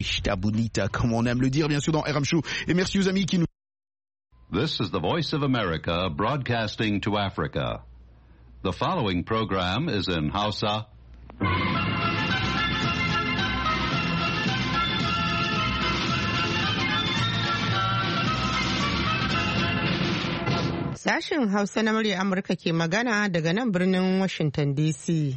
Bonita, comme on aime le dire, bien sûr, dans RM Show. Et merci aux amis qui nous... This is the Voice of America broadcasting to Africa. The following program is in Hausa. Sashen Hausa na murya Amurka ke magana daga nan birnin Washington DC.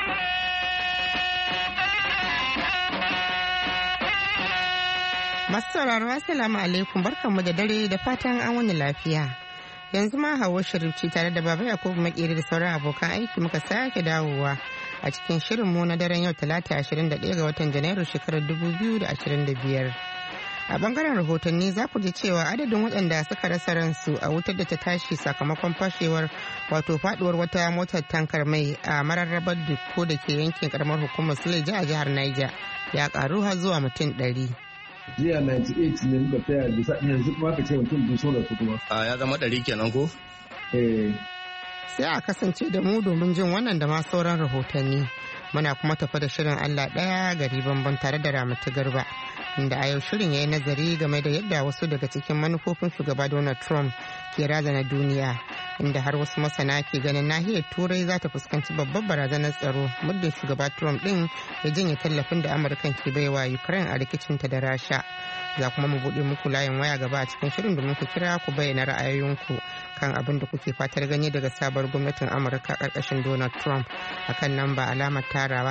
Masu sauraro assalamu alaikum, barkanmu da dare da fatan an wani lafiya. Yanzu ma Hauwa Sharif ce tare da Baba Yakubu Makeri da sauran abokan aiki muka sake dawowa a cikin shirinmu na daren yau Talata 21 ga watan Janairu shekarar 2025. A bangaren rahotanni za ku ji cewa adadin waɗanda suka rasa ransu a wutar da ta tashi sakamakon fashewar wato faduwar wata motar tankar mai a mararrabar Dikko da ke yankin karamar hukumar Suleja a jihar Niger ya karu har zuwa mutum 100. Jiya 98 ne muka taya bisa yanzu kuma ka ce mutum biyu so da kuma. Ya zama 100 kenan ko? Sai a kasance da mu domin jin wannan da ma sauran rahotanni. Muna kuma tafa da shirin Allah ɗaya gari banban tare da Ramatu Garba. Inda a yau shirin ya yi nazari game da yadda wasu daga cikin manufofin shugaba Donald Trump ke razana duniya, inda har wasu masana ke ganin nahiyar Turai za ta fuskanci babbar barazanar tsaro muddin shugaba Trump din ya janye tallafin da Amurkan ke baiwa Ukraine a rikicinta da Rasha. Za kuma mu buɗe muku layin waya gaba a cikin shirin domin ku kira ku bayyana ra'ayoyinku kan abin da kuke fatar gani daga sabuwar gwamnatin Amurka ƙarƙashin Donald Trump akan namba alamar tarawa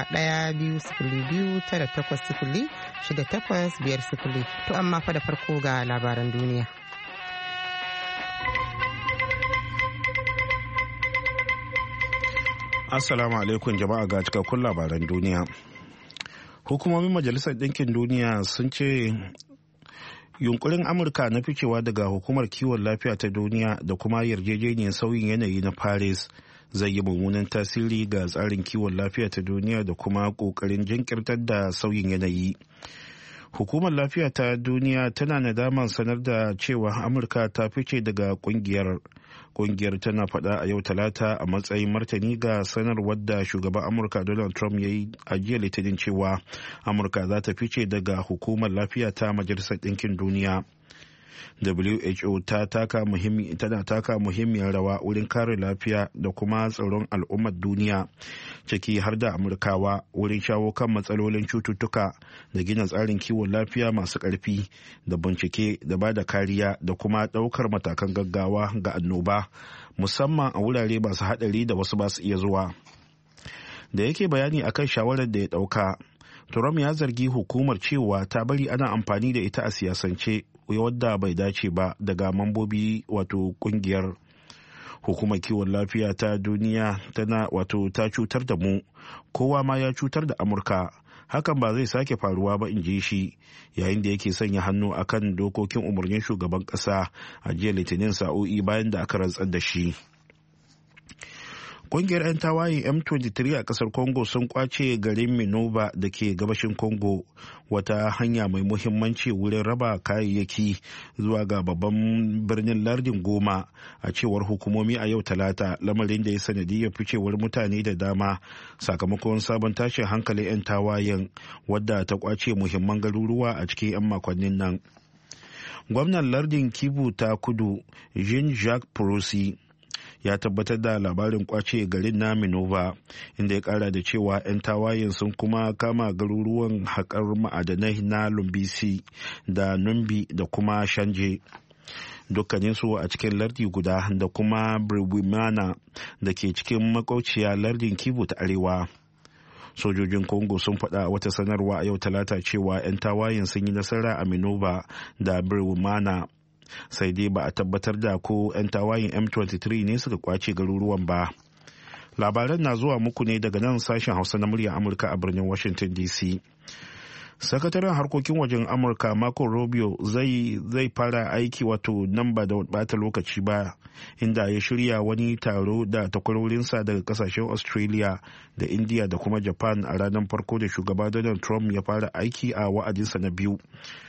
1-2-0-9-0-68-5-0. To amma fa da farko ga labaran duniya. Assalamu alaikum jama'a ga cikakkun labaran duniya. Hukumomin Majalisar Ɗinkin Duniya sun ce yunkurin Amurka na ficewa daga hukumar kiwon lafiya ta duniya da kuma yarjejeniyar sauyin yanayi na Paris zai yi mummunan tasiri ga tsarin kiwon lafiya ta duniya da kuma ƙoƙarin jinkirtar da sauyin yanayi. Hukumar lafiya ta duniya tana nadaman sanar da cewa Amurka ta fice daga kungiyar tana faɗa a yau Talata a matsayin martani ga sanarwar da shugaban Amurka Donald Trump ya yi a jiya Litinin cewa Amurka za ta fice daga hukumar lafiya ta Majalisar Ɗinkin Duniya. WHO tana taka muhimmiyar rawa wurin kare lafiya da kuma tsaron al'ummar duniya, ciki har da Amurkawa, wurin shawo kan matsalolin cututtuka da gina tsarin kiwon lafiya masu ƙarfi da bincike da ba da kariya da kuma ɗaukar matakan gaggawa ga annoba, musamman a wurare masu haɗari da wasu ba su iya zuwa. Da yake bayani akan shawarar da ya ɗauka, Trump ya zargi hukumar cewa ta bari ana amfani da ita a siyasance wadda bai dace ba daga mambobi wato kungiyar. Hukumar kiwon lafiya ta duniya ta cutar da mu, kowa ma ya cutar da Amurka, hakan ba zai sake faruwa ba, in ji shi yayin da yake sanya hannu akan dokokin umarnin shugaban ƙasa a jiya Litinin sa'o'i bayan da aka rantsar da shi. Kungiyar 'yan tawayen M23 a kasar Congo sun kwace garin Minova da ke gabashin Congo, wata hanya mai muhimmanci wurin raba kayayyaki zuwa ga babban birnin lardin Goma, a cewar hukumomi a yau Talata, lamarin da ya sanadiyar ficewar mutane da dama sakamakon sabon tashin hankalin 'yan tawayen wadda ta kwace muhimman garuruwa a cikin 'yan makonnin nan. Gwamnan lardin Kivu ta Kudu, Jean-Jacques Purusi, ya tabbatar da labarin kwace garin na Minova, inda ya kara da cewa 'yan tawayen sun kuma kama garuruwan haƙar ma'adanai na Lumbisi da Numbi da kuma Shanje, dukkaninsu a cikin lardi guda, da kuma Birwimana da ke cikin makauciya lardin Kivu ta Arewa. Sojojin Congo sun faɗa wata sanarwa a yau Talata cewa 'yan tawayen sun yi nasara a Minova da Birwimana, sai dai ba a tabbatar da ko 'yan tawayin M23 ne suka kwace garuruwan ba. Labaran na zuwa muku ne daga nan sashen Hausa na muryar Amurka a birnin Washington DC. Sakataren harkokin wajen Amurka Marco Rubio zai fara aiki wato nan ba da bata lokaci ba, inda ya shirya wani taro da takwarorinsa daga kasashen Australia da India da kuma Japan a ranar farko da shugaba Donald Trump ya fara aiki a wa'adinsa na biyu.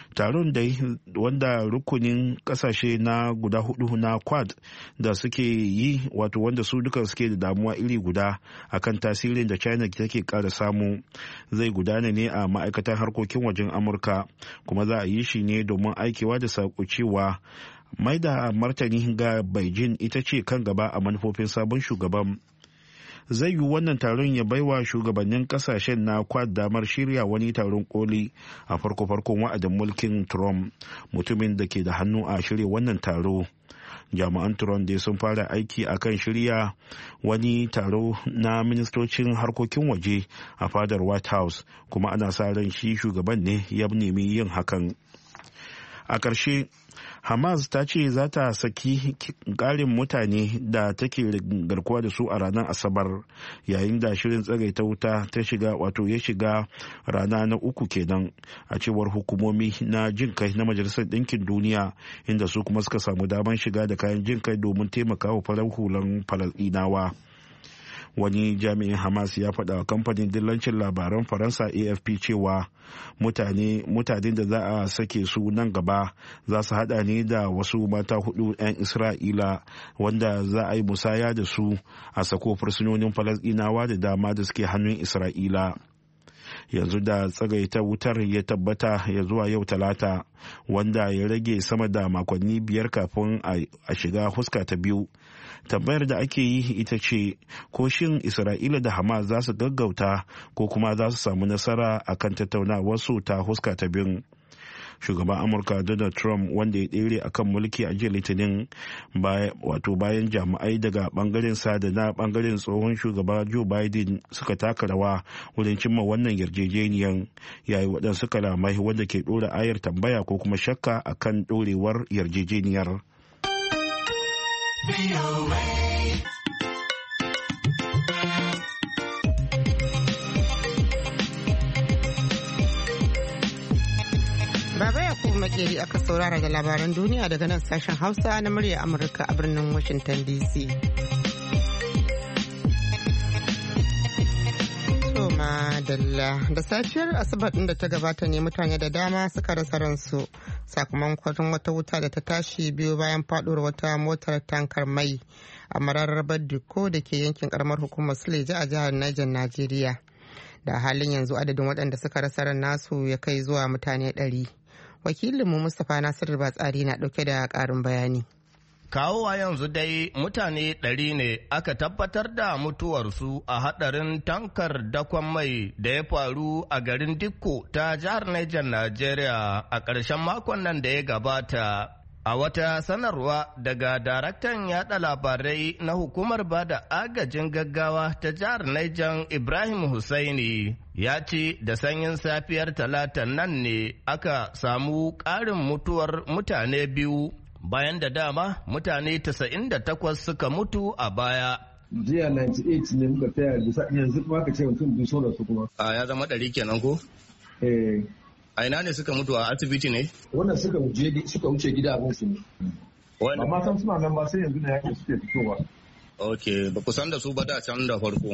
taron da wanda rukunin kasashe na guda hudu na quad da suke yi wato wanda su duka suke da damuwa iri guda akan tasirin da China take kara samu zai gudana ne a ma'aikatan harkokin wajen Amurka, kuma za a yi shi ne domin aikewa da saƙo cewa mai da martani ga Beijing ita ce kan gaba a manufofin sabon shugaban. Zai yi wannan taron ya baiwa shugabannin kasashen na quad damar shirya wani taron koli a farko-farkon wa'adin mulkin Trump, mutumin da ke da hannu a shirya wannan taro. Jami'an Trump dai sun fara aiki akan shirya wani taro na ministocin harkokin waje a fadar White House, kuma ana sa ran shi shugaban ne ya nemi yin hakan. A ƙarshe, Hamas ta ce za ta saki ƙarin mutane da take garkuwa da su a ranar Asabar, yayin da shirin tsagaita wuta ta shiga wato ya shiga rana na uku kenan, a cewar hukumomi na jin kai na Majalisar Ɗinkin Duniya, inda su kuma suka samu damar shiga da kayan jin kai domin taimakawa farar hulan Falasɗinawa. Wani jami'in Hamas ya faɗa wa kamfanin dillancin labaran Faransa AFP cewa mutanen da za a sake su nan gaba za su hada ne da wasu mata 4 'yan Isra'ila wanda za a yi musaya da su a sako fursunonin Falasɗinawa da dama da suke hannun Isra'ila. Yanzu da tsagaita wutar ya tabbata ya zuwa yau Talata, wanda ya rage sama da makonni 5 kafin a shiga huska ta biyu. Tambayar da ake yi ita ce ko shin Isra'ila da Hamas za su gaggauta ko kuma za su samu nasara akan tattaunawarsu ta huska ta biyun. Shugaban Amurka Donald Trump, wanda ya ɗere akan mulki a jiya Litinin bayan jami'ai daga bangaren sa da na bangaren tsohon shugaba Joe Biden suka taka rawa wurin cimma wannan yarjejeniyan, yayi waɗansu kalamai wanda ke ɗora ayar tambaya ko kuma shakka akan ɗorewar yarjejeniyar. Baba Yakubu Makeri aka saurara da labaran duniya daga nan sashen Hausa na murya Amurka a birnin Washington DC. Da safiyar Asabar ɗin da ta gabata ne mutane da dama suka rasa ransu sakamakon wata wuta da ta tashi biyu bayan faɗuwar wata motar tankar mai a mararrabar Dikko da ke yankin karamar hukumar Suleja a jihar Niger, Najeriya. Da halin yanzu adadin waɗanda suka rasa ran nasu ya kai zuwa mutane 100. Wakilinmu Mustapha Nasiru Batsari na ɗauke da ƙarin bayani. Kawowa yanzu dai mutane 100 ne aka tabbatar da mutuwarsu a hadarin tankar dakon mai da ya faru a garin Dikko ta jihar Niger, Najeriya a ƙarshen makon nan da ya gabata. A wata sanarwa daga daraktan yada labarai na hukumar bada agajin gaggawa ta jihar Niger, Ibrahim Hussaini, ya ce da sanyin safiyar talatan nan ne aka samu ƙarin mutuwar mutane 2 bayan da dama mutane 98 suka mutu a baya. Jiya 98 ne muka taya yanzu kuma ka ce mutum 2 da su kuma. Ya zama 100 kenan ko? A ina ne suka mutu, a asibiti ne? Wannan suka wuce gida abin su ne. Amma san suna nan ba sai yanzu na yake suke fitowa. Ok, ba ku san da su ba da can da farko.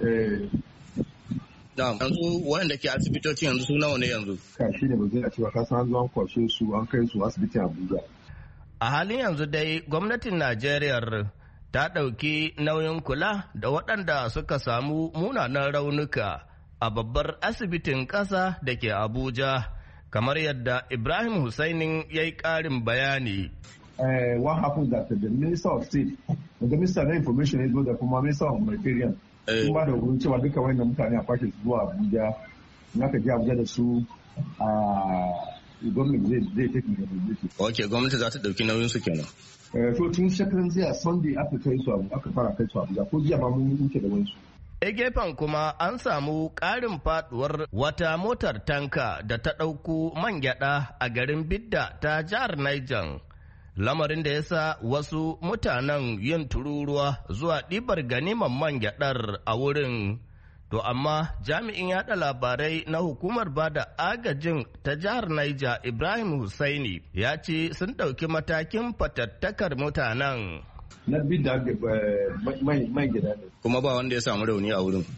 Yanzu wanda ke asibitoci yanzu su nawa ne yanzu? Ka shi ne ba zai a cewa ka san an zo an kwashe su an kai su asibitin Abuja. A halin yanzu dai gwamnatin Najeriya ta ɗauki nauyin kula da waɗanda suka samu munanan raunuka a babbar asibitin ƙasa da ke Abuja, kamar yadda Ibrahim Hussainin ya yi ƙarin bayani. What happened that the Minister of State, the Minister of Information ya zo da kuma Minister of Humanitarian, sun ba da wurin cewa duka wani mutane a kwashe su zuwa Abuja, na ka je Abuja da su gwamnati zai tafi da gwamnati. Ok, gwamnati za ta ɗauki nauyin su kenan. So tun shekaran jiya Sunday aka fara kai su Abuja, ko jiya ma mun wuce da wani su. A gefen kuma an samu ƙarin faduwar wata motar tanka da ta ɗauko man gyaɗa a garin Bidda ta jihar Niger. Lamarin da ya sa wasu mutanen yin tururuwa zuwa ɗibar ganiman man gyaɗar a wurin. To amma jami'in yaɗa labarai na hukumar bada agajin ta jihar Niger, Ibrahim Hussaini, ya ce sun ɗauki matakin fatattakar mutanen. Na Bidda mai gida ne. Kuma ba wanda ya samu rauni a wurin.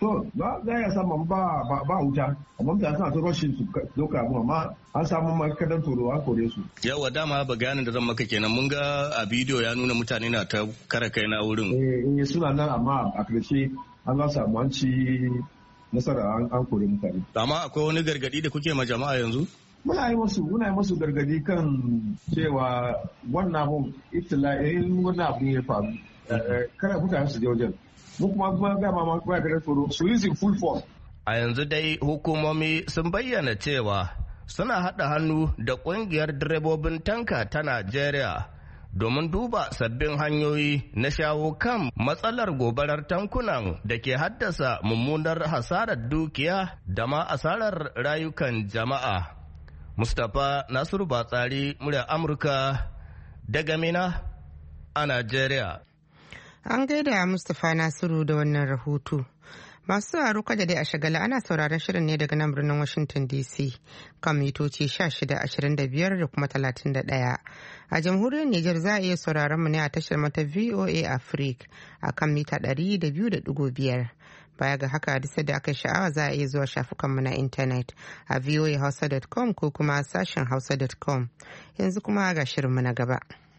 to za ya samu ba wuta amma mutane suna ta rashin su doka abu amma an samu makadan tsoro an kore su. Yawa dama bayanin da zan maka kenan mun ga a bidiyo ya nuna mutane na ta kara kai na wurin. Suna nan amma a karshe an ga samu an ci nasara an kore mutane. Amma akwai wani gargadi da kuke ma jama'a yanzu? Muna yi masu gargadi kan cewa wannan abun ibtila'in wannan abun ya faru. Kada mutane su je wajen. Mu kuma ga ma ba da tsoro su yi full force. A yanzu dai hukumomi sun bayyana cewa suna haɗa hannu da ƙungiyar direbobin tanka ta Najeriya domin duba sabbin hanyoyi na shawo kan matsalar gobarar tankunan da ke haddasa mummunar hasarar dukiya da ma asarar rayukan jama'a. Mustapha Nasiru Batsari, murya Amurka daga Mina a Najeriya. An gaida Mustapha Nasiru da wannan rahoto. Masu sauraro kada dai a shagala ana sauraron shirin ne daga nan birnin Washington DC kan mitoci 1625 da kuma 31. A jamhuriyar Nijar za a iya sauraron mu ne a tashar mata VOA Africa a kan mita 200.5. Baya ga haka duk da aka sha'awa za a iya zuwa shafukanmu na intanet a voahausa.com ko kuma sashen hausa.com. Yanzu kuma ga shirinmu na gaba.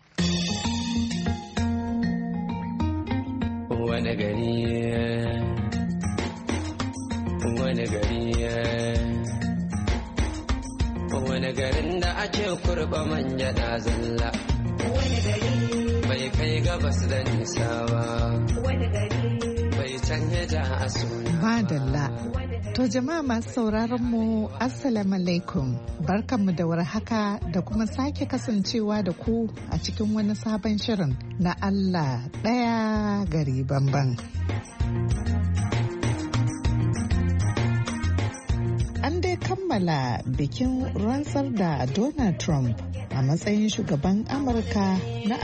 Wani garin da ake kurba manja na zalla, wani gari bai kai gabas da nisa ba, wani gari bai canja ja a suna. Madalla. To jama'a masu sauraron mu assalamu alaikum, barkanmu da warhaka da kuma sake kasancewa da ku a cikin wani sabon shirin na Allah ɗaya gari banban. An dai kammala bikin rantsar da Donald Trump a matsayin shugaban Amurka na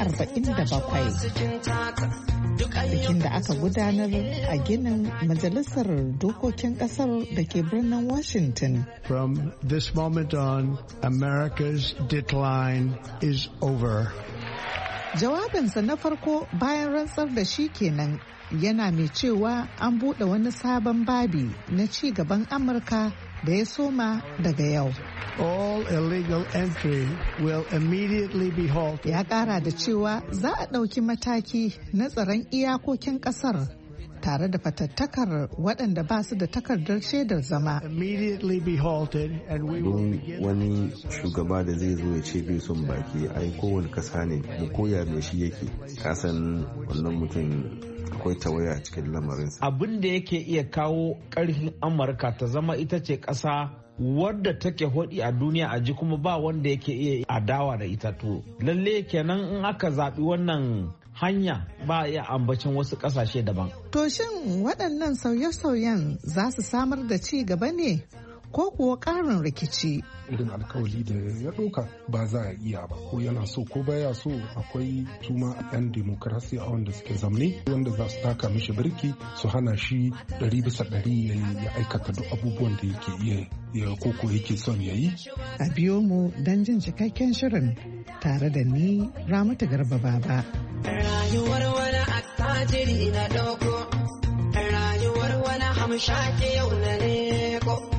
47. Bikin da aka gudanar a ginin Majalisar Dokokin Kasar da ke birnin Washington. From this moment on, America's decline is over. Jawabinsa na farko bayan rantsar da shi kenan yana mai cewa an buɗe wani sabon babi na ci gaban Amurka da ya soma daga yau. All illegal entry will immediately be halted. Ya ƙara da cewa za a ɗauki mataki na tsaron iyakokin ƙasar tare da fatattakar waɗanda ba su da takardar shaidar zama. Immediately be halted and we will begin. Wani shugaba da zai zo ya ce bai son baki ai kowane ƙasa ne mu koya me shi yake kasan wannan mutum akwai tawaya a cikin lamarinsa. Abin da yake iya kawo ƙarfin Amurka ta zama ita ce ƙasa wadda take hodi a duniya a ji kuma ba wanda yake iya adawa da ita to lalle kenan in aka zaɓi wannan hanya ba iya ambacin wasu ƙasashe daban. To shin waɗannan sauye-sauyen za su samar da ci gaba ne ko kuwa ƙarin rikici? Irin alkawali da ya ɗauka ba za a iya ba ko yana so ko baya so akwai tuma 'yan demokarasi a wanda suke zamne wanda za su taka mishi birki su hana shi 100% ya aikata duk abubuwan da yake iya ya koko yake son ya yi. A biyo mu don jin cikakken shirin tare da ni Ramatu Garba Baba. Rayuwar wani attajiri na ɗauko, rayuwar wani hamshaki yau na leko.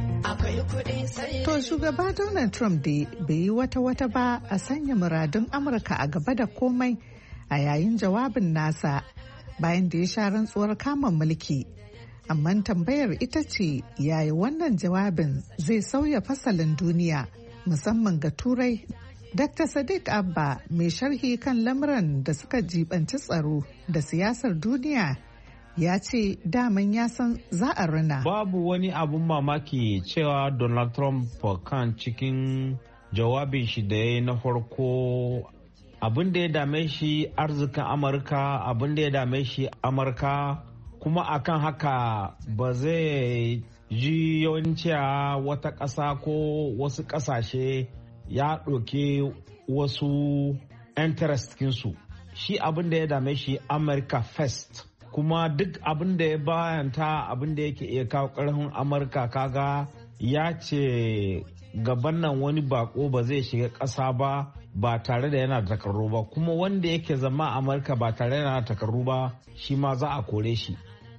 To shugaba Donald Trump dai bai yi wata ba a sanya muradun Amurka a gaba da komai a yayin jawabin nasa bayan da ya sha rantsuwar kama mulki. Amma tambayar ita ce yaya wannan jawabin zai sauya fasalin duniya musamman ga Turai. Dr. Sadiq Abba mai sharhi kan lamuran da suka jibanci tsaro da siyasar duniya ya ce daman ya san za a rina. Babu wani abun mamaki cewa Donald Trump kan cikin jawabin shi da ya yi na farko abin da ya dame shi arzikin Amurka, abin da ya dame shi Amurka, kuma akan haka ba zai ji yawanci wata ƙasa ko wasu ƙasashe ya ɗauki wasu interest kinsu. Shi abin da ya dame shi America first. Kuma duk abin da ya bayanta abin da yake iya kawo ƙarfin Amurka kaga ya ce gaban nan wani bako ba zai shiga ƙasa ba tare da yana da takardu ba, kuma wanda yake zama Amurka ba tare da yana da takardu ba shi ma za a kore shi.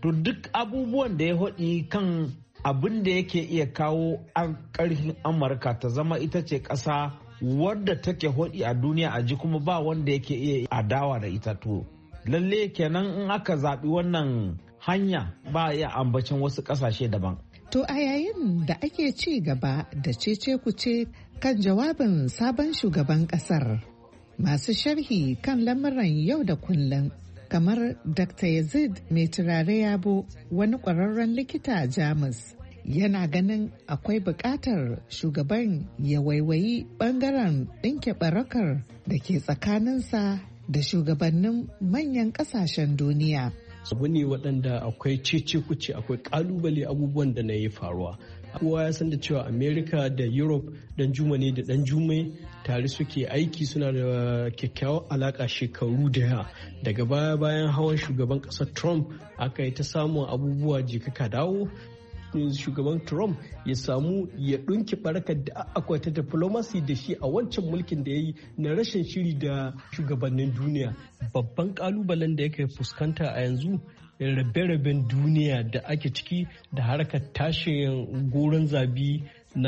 to duk abubuwan da ya haɗi kan abin da yake iya kawo ƙarfin Amurka ta zama ita ce ƙasa wadda take haɗi a duniya a ji kuma ba wanda yake iya adawa da ita, to lalle kenan in aka zaɓi wannan hanya ba iya ambacin wasu ƙasashe daban. To a yayin da ake ci gaba da cece kuce kan jawabin sabon shugaban ƙasar, masu sharhi kan lamuran yau da kullum kamar Dr. Yazid mai turare yabo, wani ƙwararren likita a Jamus, yana ganin akwai buƙatar shugaban ya waiwayi ɓangaren ɗinke barakar da ke tsakaninsa da shugabannin manyan ƙasashen duniya. Abu ne waɗanda akwai cece kuce, akwai ƙalubale abubuwan da na yi faruwa. Kowa ya san da cewa Amerika da Europe dan juma ne da dan jummai tare suke aiki, suna da kyakkyawar alaka shekaru da yawa. Daga baya bayan hawan shugaban ƙasar Trump aka yi ta samun abubuwa jikaka dawo. Shugaban Trump ya samu ya ɗunki barakar da akwai ta diplomacy da shi a wancan mulkin da ya yi na rashin shiri da shugabannin duniya. Babban ƙalubalen da yake fuskanta a yanzu rabe-raben duniya da ake ciki da harkar tashin goron zabi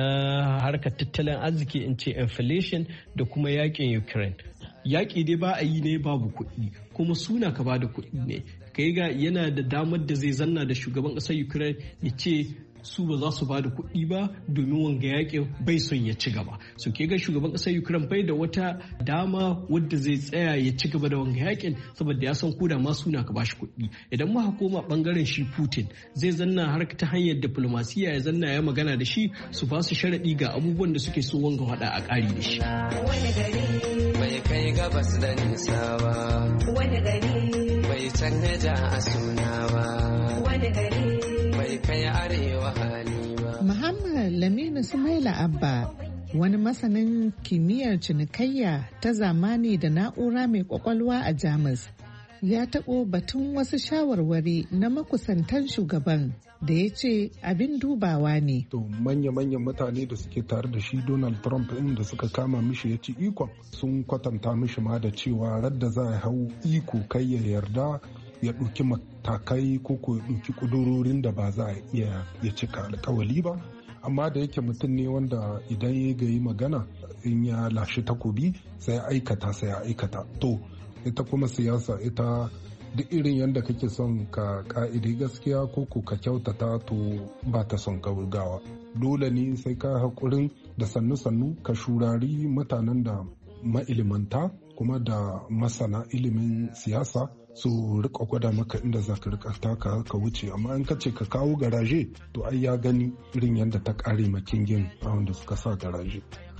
na harkar tattalin arziki, in ce inflation, da kuma yakin Ukraine. Yaƙi dai ba a yi ne babu kuɗi, kuma suna ka ba da kuɗi ne. Kai ga yana da damar da zai zanna da shugaban ƙasar Ukraine ya ce su ba za su ba da kuɗi ba domin wanga yaƙin bai son ya ci gaba. So ke ga shugaban ƙasar Ukraine bai da wata dama wadda zai tsaya ya ci gaba da wanga yaƙin, saboda ya san koda ma suna ka bashi kuɗi. Idan muka koma bangaren shi Putin, zai zanna har ta hanyar diplomasiya ya zanna ya magana da shi, su ba su sharaɗi ga abubuwan da suke so wanga haɗa a ƙari da shi. Wani gari bai kai gabas da nisa ba. Wani gari bai canja a suna ba. Wani gari bai kai arewa hali ba. Muhammad Laminu Sumaila Abba, wani masanin kimiyyar cinikayya ta zamani da na'ura mai kwakwalwa a Jamus, ya taɓo batun wasu shawarwari na makusantan shugaban da ya ce abin dubawa ne. To manya-manyan mutane da suke tare da shi Donald Trump ɗin da suka kama mishi ya ci ikon, sun kwatanta mishi ma da cewa radda za a hau iko kai ya yarda ya ɗauki matakai ko ya ɗauki ƙudurorin da ba za a iya ya cika alkawali ba. Amma da yake mutum ne wanda idan ya gayi magana in ya lashe takobi sai ya aikata. To ita kuma siyasa, ita duk irin yadda kake son ka ka'ide gaskiya ko ka kyautata, to ba ta son gaugawa. Dole ne sai ka haƙurin da sannu-sannu ka shurari mutanen da mailimanta kuma da masana ilimin siyasa su rika gwada maka inda za ka rika taka ka wuce. Amma in ka ce ka kawo garaje, to ai ya gani irin yadda ta kare makingin a wanda suka sa garaje.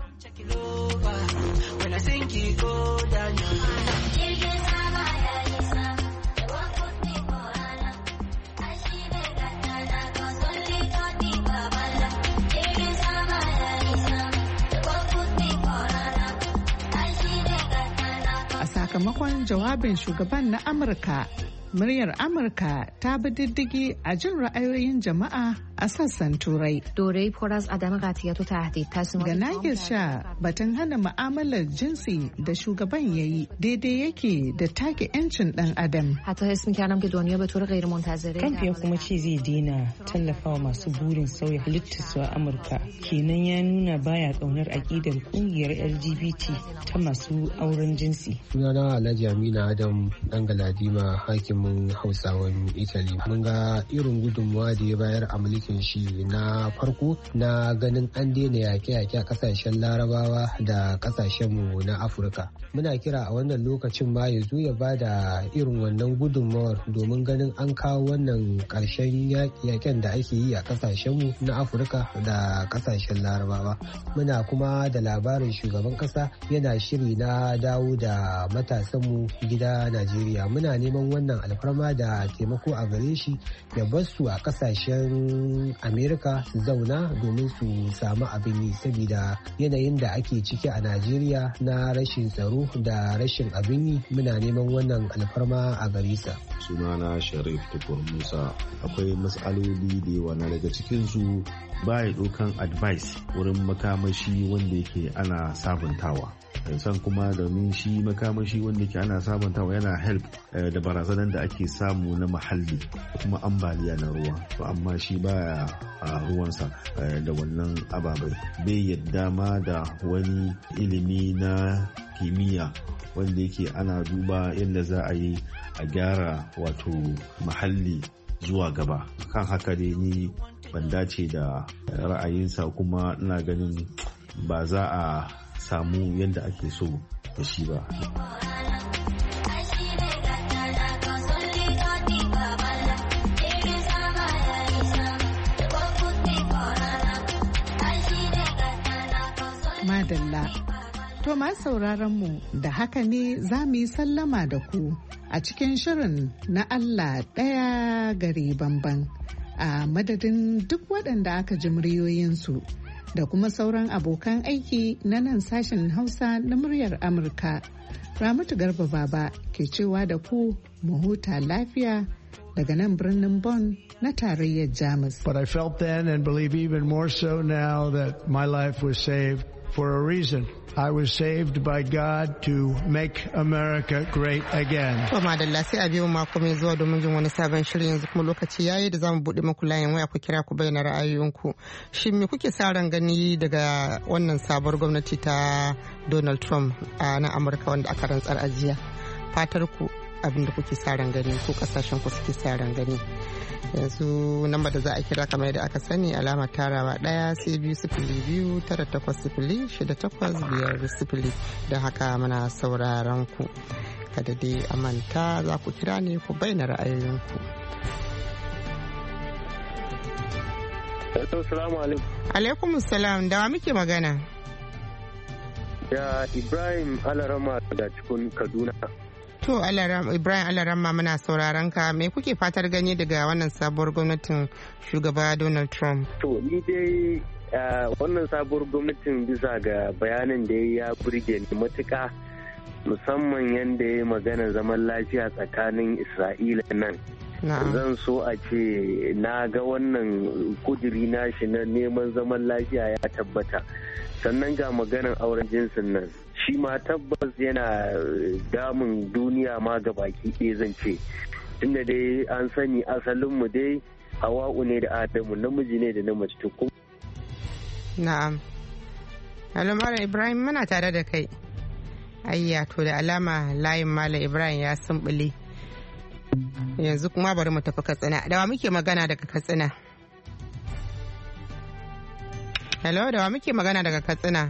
Sakamakon jawabin shugaban na Amurka, muryar Amurka ta bi diddigi a jin ra'ayoyin jama'a a sassan Turai. دوره پر از عدم قطعیت و تهدید تصمیمات Ga Nagel Sha, batun hana mu'amalar jinsi da shugaban ya yi daidai yake da take 'yancin ɗan adam. حتی حس می‌کردم که دنیا به طور غیر منتظره Trump ya kuma ce zai daina tallafawa masu burin sauya halittarsu a Amurka. Kenan ya nuna baya kaunar aƙidar kungiyar LGBT ta masu auren jinsi. Sunana Alhaji Amina Adam dan Galadima, hakimin Hausawan Italy. Mun ga irin gudunmawa da ya bayar a mulkin shi na farko na ganin an daina yaƙe-yaƙe a ƙasashen Larabawa da ƙasashenmu na Afirka. Muna kira a wannan lokacin ma ya zo ya ba da irin wannan gudunmawar domin ganin an kawo wannan ƙarshen yaƙe-yaƙen da ake yi a ƙasashenmu na Afirka da ƙasashen Larabawa. Muna kuma da labarin shugaban ƙasa yana shiri na dawo da matasanmu gida Najeriya. Muna neman wannan alfarma da taimako a gare shi ya bar su a ƙasashen Amerika su zauna domin su samu abin yi, saboda yanayin da ake ciki a Najeriya na rashin tsaro da rashin abin yi. Muna neman wannan alfarma a gare sa. Sunana Sharif Tukur Musa. Akwai matsaloli da yawa, na daga cikinsu ba ya ɗaukan advice wurin makamashi wanda yake ana sabuntawa. san kuma domin shi makamashi wanda ke ana sabuntawa yana help da barazanar da ake samu na muhalli kuma ambaliya na ruwa, to amma shi baya ruwansa da wannan ababai, bai yadda ma da wani ilimi na kimiyya wanda yake ana duba yadda za a yi a gyara wato muhalli zuwa gaba. Kan haka dai ni ban dace da ra'ayinsa, kuma ina ganin ba za a samu yadda ake so da shi ba. Madalla. To masu sauraron mu da haka ne za mu yi sallama da ku a cikin shirin na Allah ɗaya gari bamban. A madadin duk waɗanda aka ji muryoyinsu da kuma sauran abokan aiki na nan sashen Hausa na muryar Amurka. Ramatu Garba Baba ke cewa da ku mu huta lafiya daga nan birnin Bonn na tarayyar Jamus. But I felt then and believe even more so now that my life was saved for a reason. I was saved by God to make America great again. To madalla sai a biyo mako mai zuwa domin jin wani sabon shirin. Yanzu kuma lokaci yayi da zamu bude muku layin waya ku kira ku bayyana ra'ayoyinku. Shin me kuke sa ran gani daga wannan sabuwar gwamnati ta Donald Trump a nan Amurka wanda aka rantsar a jiya? Fatar ku abinda kuke sa ran gani ko kasashen ku suke sa ran gani? Yanzu namba da za a kira kamar yadda aka sani alama tarawa 1-2-0-9-8-6-8-5-0 da haka muna sauraron ku. Kada dai a manta za ku kira ne ku bayyana ra'ayoyinku. Assalamu alaikum. Alaikum salam, da wa muke magana? Ya Ibrahim Alarama da cikin Kaduna. To Ibrahim Alarama muna sauraron ka, me kuke fatar gani daga wannan sabuwar gwamnatin shugaba Donald Trump? To ni dai wannan sabuwar gwamnatin bisa ga bayanin da ya burge ni matuka, musamman yadda ya magana zaman lafiya tsakanin Isra'ila nan. Zan so a ce na ga wannan kudiri nashi na neman zaman lafiya ya tabbata. Sannan ga maganar auren jinsin nan shi ma tabbas yana damun duniya ma ga baki ɗaya zan ce, tunda dai an sani asalinmu dai Hawa'u ne da Adamu, namiji ne da na mace. Na'am. Malam Ibrahim muna tare da kai. Ayya to da alama layin Malam Ibrahim ya sumbule. Yanzu kuma bari mu tafi Katsina. Da wa muke magana daga Katsina? Hello, da wa muke magana daga Katsina?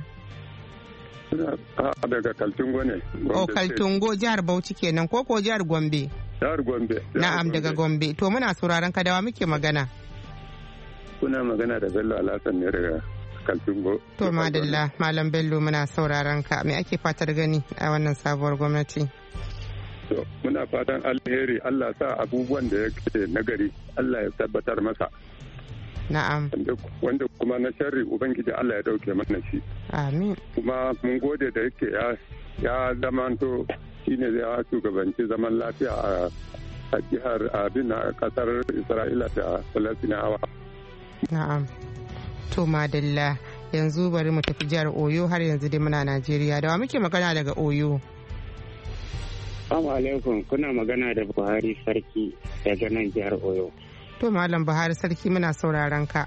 Daga Kaltungo ne. Oh, Kaltungo jihar Bauchi kenan ko jihar Gombe? Jihar Gombe. Na'am, daga Gombe. To muna sauraron ka, da wa muke magana? Kuna magana da Bello Alhassan ne daga Kaltungo. To madalla, Malam Bello muna sauraron ka. Me ake fatar gani a wannan sabuwar gwamnati? To muna fatan alheri, Allah sa abubuwan da yake nagari Allah ya tabbatar masa. Na'am. Wanda kuma na sharri Ubangiji Allah ya dauke mana shi. Amin. Kuma mun gode da yake ya zamanto shine zai shugabanci zaman lafiya a jihar abin a kasar Isra'ila da Falasinawa. Na'am. To madalla, yanzu bari mu tafi jihar Oyo, har yanzu dai muna Najeriya. Da wa muke magana daga Oyo? Assalamu alaikum, kuna magana da Buhari Sarki daga nan jihar Oyo. To Malam Buhari Sarki muna sauraron ka.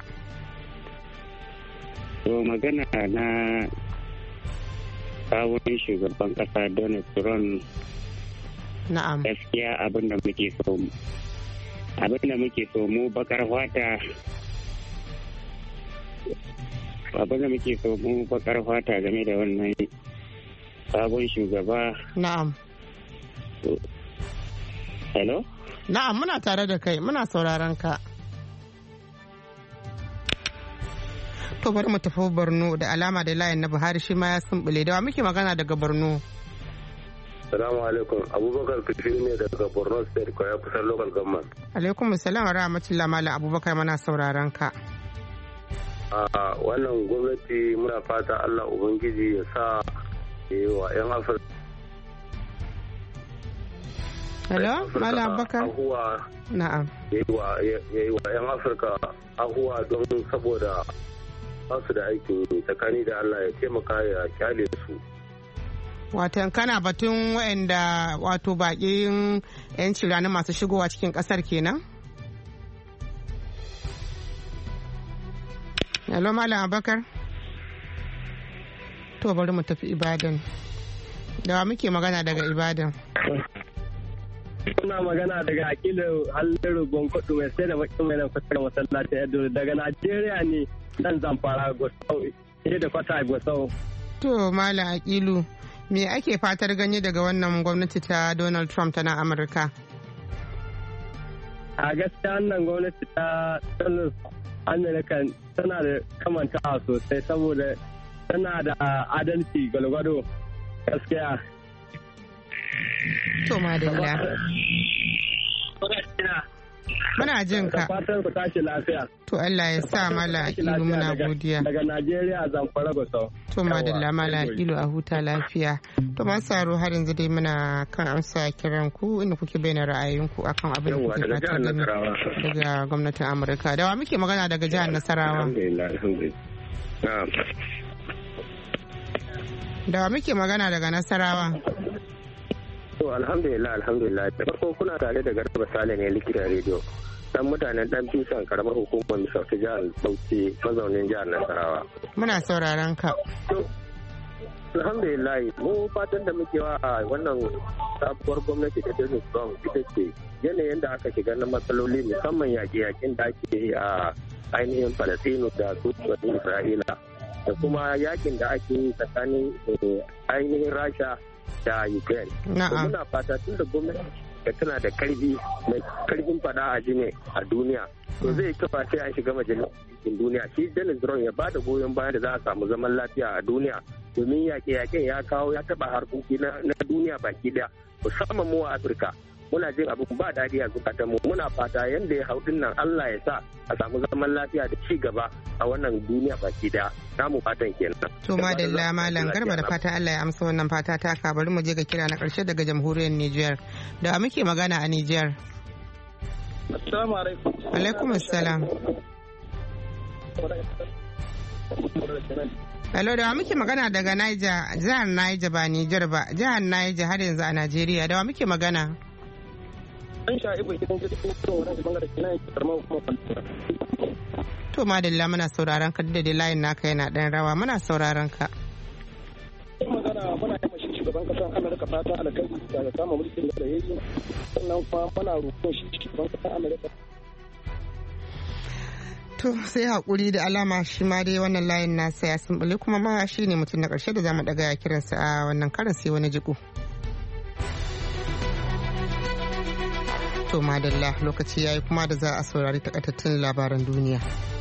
To magana na sabon shugaban kasa Donald Trump. Na'am. Gaskiya abinda muke so mu bakar fata. Abinda muke so mu bakar fata game da wannan sabon shugaba. Na'am. Hello? Na'am, muna tare da kai, muna sauraron ka. To bari mu tafi Borno, da alama da layin na Buhari shi ma ya sumbule. Da wa muke magana daga Borno? Salamu alaikum, Abubakar Kishiri ne daga Borno State, Kwaya kusan local government. Alaikum salam wa rahmatullahi, Malam Abubakar muna sauraron ka. Wannan gwamnati muna fata Allah Ubangiji ya sa wa 'yan Afirka. Hello, Malam Abubakar. Na'am. Ya yi wa 'yan Afirka ahuwa don saboda ba su da aikin tsakani da Allah ya taimaka ya kyale su. Watan kana batun waɗanda wato baƙin 'yanci rani masu shigowa cikin ƙasar kenan? Hello Malam Abakar? To bari mu tafi Ibadan. Da muke magana daga Ibadan? Kuna magana daga Akilu Halliru Bonkodu mai sai da bakin mai nan kusa da masallacin Edo daga Najeriya ne nan Zamfara Gusau, da kwata Gusau. To Malam Akilu, me ake fatar gani daga wannan gwamnati ta Donald Trump ta na Amurka? A gaskiya wannan gwamnati ta Amurka tana da kamantawa sosai saboda tana da adalci gwalgwado gaskiya. To madalla. Muna jin ka. Fatan ku tashi lafiya. To Allah ya sa Malam Akilu muna godiya. Daga Najeriya Zamfara Gusau. To madalla Malam Akilu a huta lafiya. To masu saro har yanzu dai muna kan amsa kiran ku inda kuke bayyana ra'ayinku akan abin da kuke fata gani daga gwamnatin Amurka. Da wa muke magana daga jihar Nasarawa? Alhamdulillah. Da wa muke magana daga Nasarawa? To alhamdulillah da farko kuna tare da Garba Sale ne likitan rediyo dan mutanen dan Fisan karamar hukumar Misau ta jihar Bauchi mazaunin jihar Nasarawa. Muna sauraron ka. Alhamdulillah mu fatan da muke wa wannan sabuwar gwamnati da Donald Trump ita ce yanayin da aka shiga na matsaloli musamman yaƙe-yaƙen da ake yi a ainihin Falasɗinu da su Isra'ila da kuma yakin da ake yi tsakanin ainihin Rasha da Ukraine. Muna fata tun da gwamnati da tana da karfi mai karfin fada a jini a duniya to zai kafa sai an shiga majalisar duniya shi Donald Trump ya bada goyon baya da za a samu zaman lafiya a duniya domin yaƙe-yaƙen ya kawo ya taɓa harkoki na duniya baki daya musamman mu a Afirka muna jin abin ba daɗi a zukatan mu muna fata yanda ya hau nan Allah ya sa a samu zaman lafiya da ci gaba a wannan duniya baki daya namu fatan kenan. To madalla Malam Garba da fatan Allah ya amsa wannan fata ta ka bari mu je ga kira na ƙarshe daga jamhuriyar Niger da muke magana a Niger. Assalamu alaikum. Alaikum assalam. Hello da muke magana daga Niger, jihar Niger ba Niger ba, jihar Niger har yanzu a Najeriya da muke magana. An sha'ibu gidan jirgin kuma wani bangare kina yake karma kuma kwanta. To madalla muna sauraron ka da layin naka yana dan rawa muna sauraron ka. Magana muna yi mashi shugaban kasar Amurka fata alkai da kama mulkin da yayi sannan kuma muna roƙon shi shugaban kasar Amurka. To sai haƙuri da alama shi ma dai wannan layin nasa ya sumbule kuma ma shi ne mutum na ƙarshe da zamu daga kiransa a wannan karan sai wani jiko. To madalla lokaci yayi kuma da za a saurari takaitattun labaran duniya.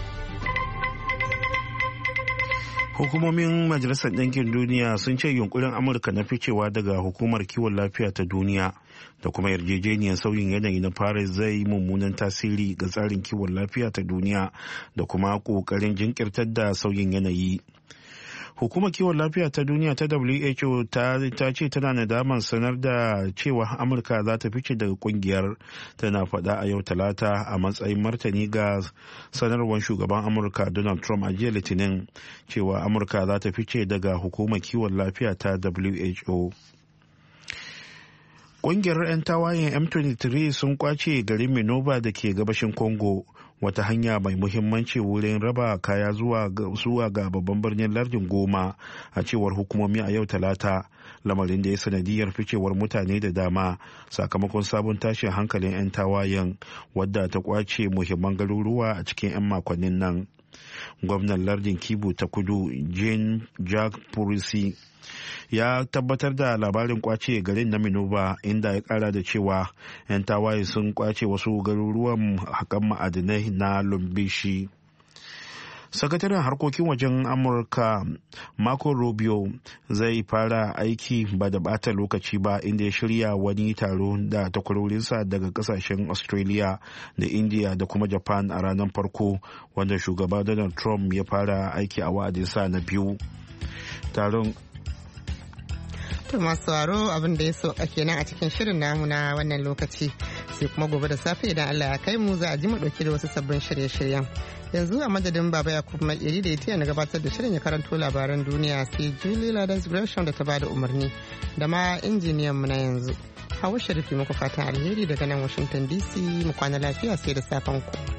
Hukumomin Majalisar Ɗinkin Duniya sun ce yunkurin Amurka na ficewa daga hukumar kiwon lafiya ta duniya da kuma yarjejeniyar sauyin yanayi na Paris zai mummunan tasiri ga tsarin kiwon lafiya ta duniya da kuma ƙoƙarin jinkirtar da sauyin yanayi. Hukumar kiwon lafiya ta duniya ta WHO ta ce tana nadaman sanar da cewa Amurka za ta fice daga kungiyar, tana faɗa a yau Talata a matsayin martani ga sanarwar shugaban Amurka Donald Trump a jiya Litinin cewa Amurka za ta fice daga hukumar kiwon lafiya ta WHO. Ƙungiyar 'yan tawayen M23 sun kwace garin Minova da ke gabashin Congo, wata hanya mai muhimmanci wurin raba kaya zuwa ga babban birnin lardin Goma, a cewar hukumomi a yau Talata, lamarin da ya sanadiyar ficewar mutane da dama sakamakon sabon tashin hankalin 'yan tawayen wadda ta kwace muhimman garuruwa a cikin 'yan makonnin nan. Gwamnan lardin Kivu ta kudu Jean Jacques Purisi ya tabbatar da labarin kwace garin na Minova, inda ya kara da cewa 'yan tawaye sun kwace wasu garuruwan hakan ma'adinai na Lumbishi. Sakataren harkokin wajen Amurka Marco Rubio zai fara aiki ba da bata lokaci ba, inda ya shirya wani taro da takwarorinsa daga kasashen Australia da India da kuma Japan a ranar farko, wanda shugaba Donald Trump ya fara aiki a wa'adinsa na biyu. Taron To masu waro abin da ya so kenan a cikin shirin namu na wannan lokaci, sai kuma gobe da safe idan Allah ya kai mu za a ji mu dauke da wasu sabbin shirye-shiryen. yanzu a madadin Baba Yakubu Makeri da ya taya na gabatar da shirin ya karanto labaran duniya, sai Julie Ladders Gresham da ta bada umarni da ma injiniyan mu na yanzu. Hawa Sharifi muku fatan alheri daga nan Washington DC, mu kwana lafiya sai da safen ku.